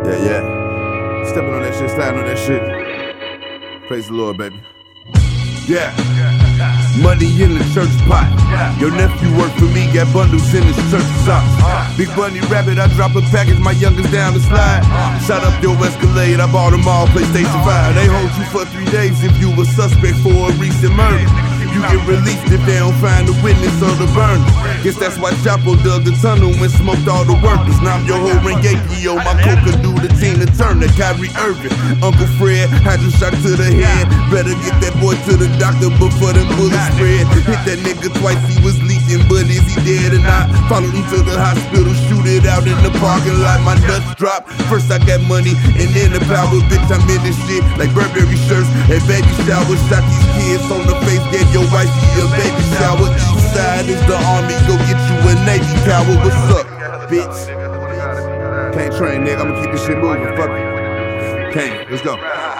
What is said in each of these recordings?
Yeah. Stepping on that shit, sliding on that shit. Praise the Lord, baby. Yeah. Money in the church pot. Your nephew worked for me, got bundles in his church socks. Big Bunny Rabbit, I drop a package, my youngest down the slide. Shot up your Escalade, I bought them all PlayStation 5. They hold you for 3 days if you a suspect for a recent murder. You get released if they don't find the witness or the burner. Guess that's why Chapo dug the tunnel and smoked all the workers. Now I'm your whole Rengekio, my coca do the Tina Turner, Kyrie Irving, Uncle Fred, hydro shot to the head. Better get that boy to the doctor before them bullets spread. Hit that nigga twice, he was leaking, but is he dead or not? Followed him to the hospital, shoot it out in the parking lot. My nuts drop. First I got money, and then the power, bitch. I'm in this shit like Burberry shirts and baby showers. Shot these kids on the face, gave your wifey a baby shower. East side is the army, go get you a Navy tower. What's up, bitch? Can't train, nigga. I'ma keep this shit moving. Fuck it. Can't. Let's go.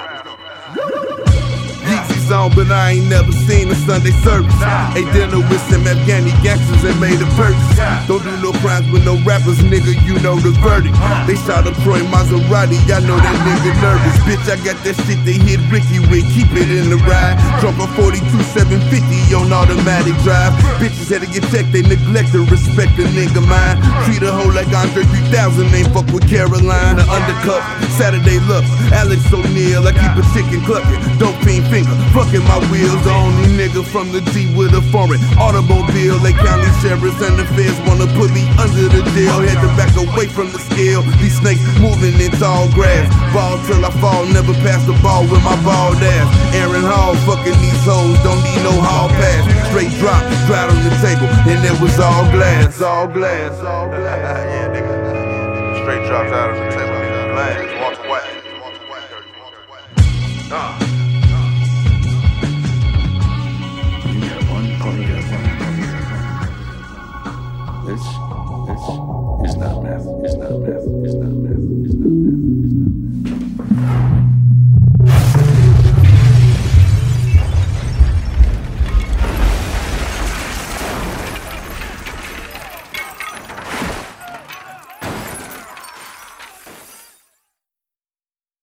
Yeezy's on, but I ain't never seen a Sunday service. Ate dinner with some Afghani gangsters and made a purchase. Don't do no crimes with no rappers, nigga, you know the verdict. They shot up Troy Maserati, I know that nigga nervous. Bitch, I got that shit they hit Ricky with, keep it in the ride. Drop a 42 750 on automatic drive. Bitches had to get checked, they neglect to respect the nigga mind. Treat a hoe like Andre 3000, ain't fuck with Caroline. The undercut, Saturday look, Alex O'Neal, I keep a chicken clucking, dope fiend finger, fucking my wheels. The only nigga from the G with a foreign automobile. Lake County sheriffs and the feds wanna put me under the jail. Had to back away from the scale. These snakes moving in tall grass. Ball till I fall, never pass the ball with my bald ass. Aaron Hall fucking these hoes, don't need no hall pass. Straight drop, dried on the table, and it was all glass, all glass, all glass. Yeah, nigga. Straight drops out of the table, glass, Walter White. This is not meth. It's not meth. It's not meth.